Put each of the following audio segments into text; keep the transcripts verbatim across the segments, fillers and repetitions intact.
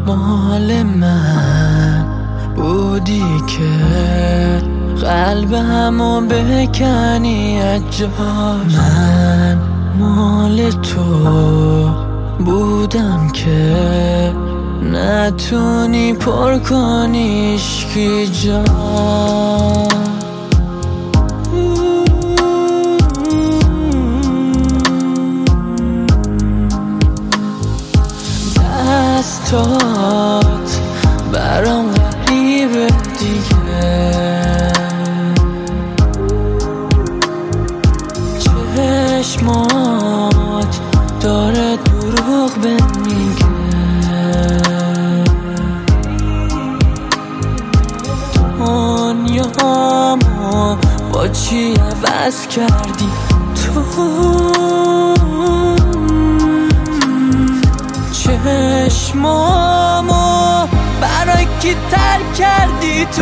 مال من بودی که قلب همو بکنی از جاش. من مال تو بودم که نتونی پر کنی عشقی جا. دستات برام غریبه دیگه، چشمات داره دروغ به میگه. دنیامو با چی عوض کردی تو؟ چشمامو برای کی ترک کردی تو؟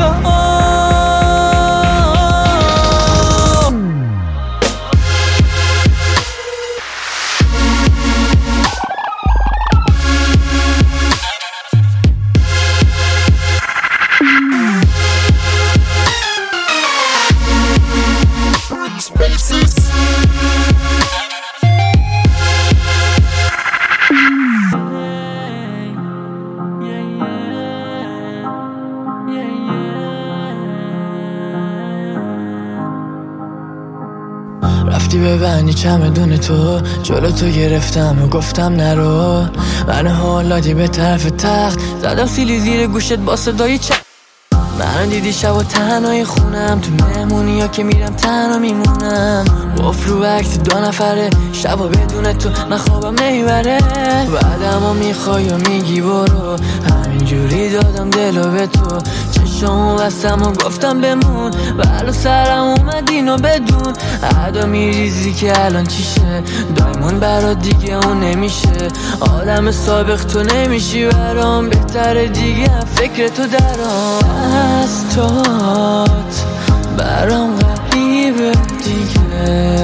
رفتی ببندی چمدون تو، جلو تو گرفتم و گفتم نرو. من حالادی به طرف تخت زدم سیلی زیر گوشت با صدای چه. من دیدی شب و تنهای خونم، تو مهمونی ها که میرم تنها میمونم. گفت رو عکس دو نفره شب و بدون تو من خوابم نمیبره. بعدم ها میخوای و میگی برو، همینجوری دادم دلو به تو. چشامو بستم و گفتم بمون، ولو سرم اومد اینو بدون. عدا میریزی که الان چیشه، دایمون برات دیگه اون نمیشه. آدم سابق تو نمیشی برام، بهتره دیگه فکر تو درام. دستات برام غریبه دیگه،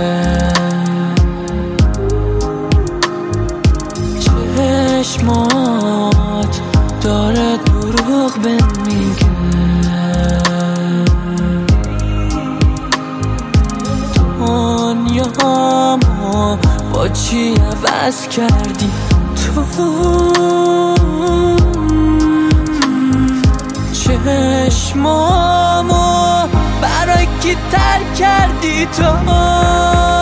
چشمات داره دروغ به میگه. دنیامو با چی عوض کردی تو؟ چشمامو برای کی ترک کردی تو؟